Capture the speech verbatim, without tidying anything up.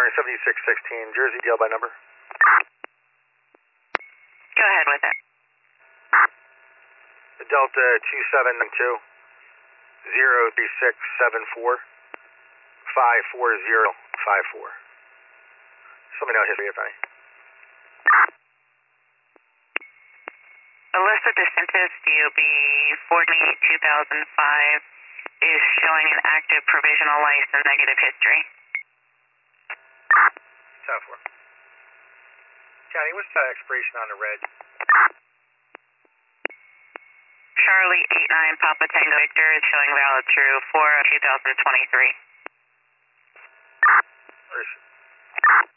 seventy-six sixteen, Jersey deal by number. Go ahead with it. Delta two seven two, zero three six seven four, five four zero five four. Just let me know history if any. Alyssa DeSantis, D O B forty-eight two thousand five, is showing an active provisional license, negative history. ten four. County, what's the expiration on the red? Charlie eight nine Papa Tango Victor is showing valid through four of two thousand twenty-three. Where is it?